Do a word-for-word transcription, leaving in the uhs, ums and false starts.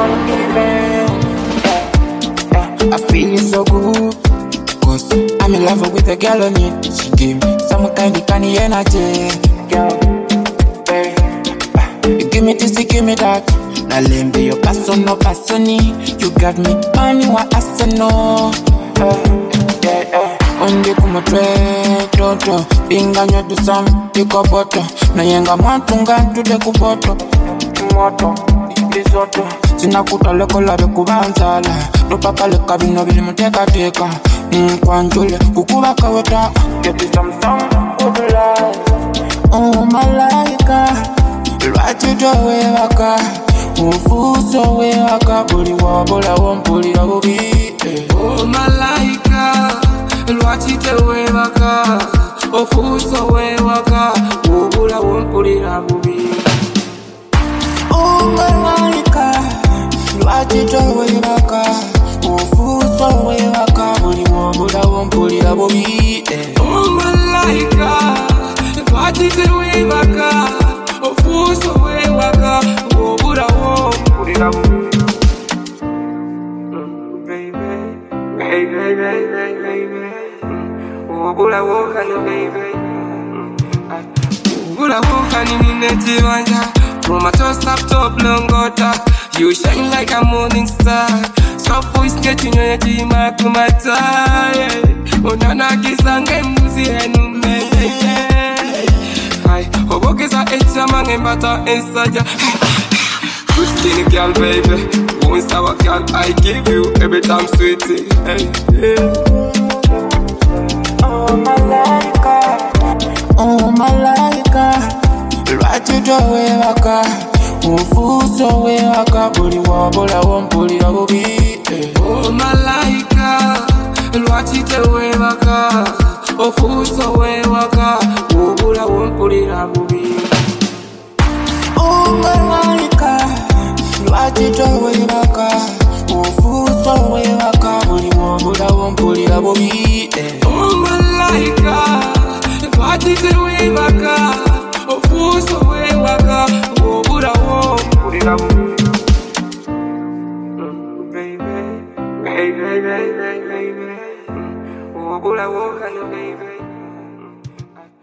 ungiven. Yeah, yeah, I feel so good. Cause I'm in love with a girl on it. She give me some kind of candy energy. Girl, hey, you give me this, you give me that. Now let me be your person, no person. You got me on you, I say no. Yeah, yeah. Onde kuma tre, toto. Binganyo do some, pick up butter. Na yenga matunga tude kuboto. Moto, isoto. Sinakuta leko la bekubanzala. Propaka leka bino bili muteka teka. Kwanjule, kukuba kaweta. Get it some some, good life. Oh malaika, lwati jowe waka. Ufuso we waka, buli wabola wompuli wabubi. Oh malaika, lwati jowe waka. Ufuso we waka, ubula wompuli wabubi. Oh malaika, lwati jowe waka. Ufuso we waka, buli wabola wompuli wabubi. Oh malaika, lwati jowe waka. Ufuso we waka, ubula wompuli wabubi. Hey, hey, hey, hey, hey, hey. Ubula woka no baby. Ubula woka ni mineti wanja. From a toast up top longota. You shine like a morning star. Soft voice getting your team akumata. Onana kisange muzi enu mebe. Hi, oboke sa echa mange bata inside. Good skinny girl, baby. One sour girl, I give you every time, sweetie. Hey, hey. Oh malaika, oh malaika, lwati jowe waka. Ufuso we waka, buli wabola wompuli wabubi. Oh malaika, lwati jowe waka. Ufuso we waka, ubula wompuli wabubi. Oh malaika, lwati jowe waka. Ufuso we waka, buli wabola wompuli wabubi. Oh malaika, lwati jowe waka. Ufuso we waka, ubula wompuli wabubi.